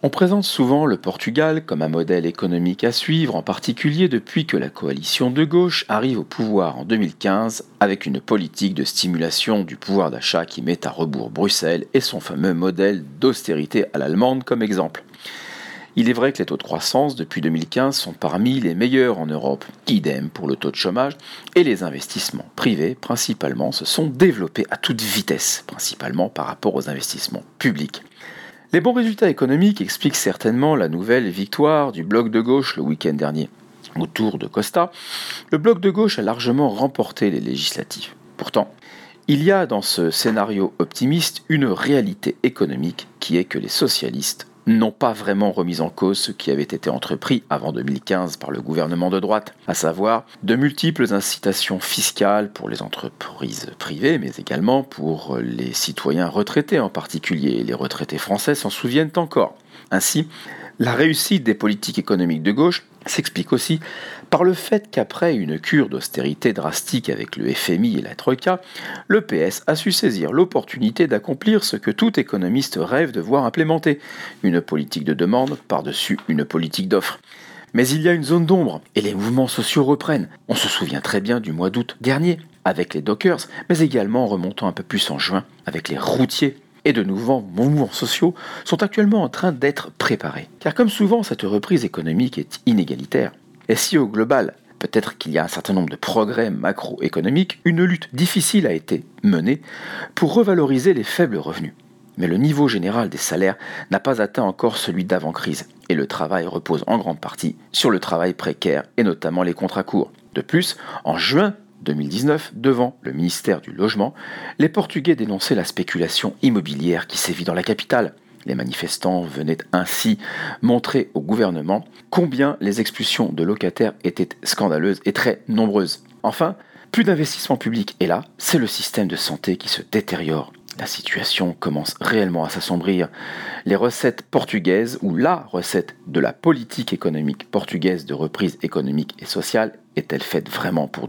On présente souvent le Portugal comme un modèle économique à suivre, en particulier depuis que la coalition de gauche arrive au pouvoir en 2015 avec une politique de stimulation du pouvoir d'achat qui met à rebours Bruxelles et son fameux modèle d'austérité à l'allemande comme exemple. Il est vrai que les taux de croissance depuis 2015 sont parmi les meilleurs en Europe, idem pour le taux de chômage, et les investissements privés principalement se sont développés à toute vitesse, principalement par rapport aux investissements publics. Les bons résultats économiques expliquent certainement la nouvelle victoire du bloc de gauche le week-end dernier. Autour de Costa, le bloc de gauche a largement remporté les législatives. Pourtant, il y a dans ce scénario optimiste une réalité économique qui est que les socialistes n'ont pas vraiment remis en cause ce qui avait été entrepris avant 2015 par le gouvernement de droite, à savoir de multiples incitations fiscales pour les entreprises privées, mais également pour les citoyens retraités en particulier. Les retraités français s'en souviennent encore. Ainsi, la réussite des politiques économiques de gauche s'explique aussi par le fait qu'après une cure d'austérité drastique avec le FMI et la Troïka, le PS a su saisir l'opportunité d'accomplir ce que tout économiste rêve de voir implémenter, une politique de demande par-dessus une politique d'offre. Mais il y a une zone d'ombre, et les mouvements sociaux reprennent. On se souvient très bien du mois d'août dernier, avec les dockers, mais également en remontant un peu plus en juin, avec les routiers. Et de nouveaux mouvements sociaux sont actuellement en train d'être préparés. Car comme souvent, cette reprise économique est inégalitaire. Et si au global, peut-être qu'il y a un certain nombre de progrès macroéconomiques, une lutte difficile a été menée pour revaloriser les faibles revenus. Mais le niveau général des salaires n'a pas atteint encore celui d'avant-crise, et le travail repose en grande partie sur le travail précaire et notamment les contrats courts. De plus, en juin 2019, devant le ministère du Logement, les Portugais dénonçaient la spéculation immobilière qui sévit dans la capitale. Les manifestants venaient ainsi montrer au gouvernement combien les expulsions de locataires étaient scandaleuses et très nombreuses. Enfin, plus d'investissement public, et là, c'est le système de santé qui se détériore. La situation commence réellement à s'assombrir. Les recettes portugaises, ou la recette de la politique économique portugaise de reprise économique et sociale, est-elle faite vraiment pour durer ?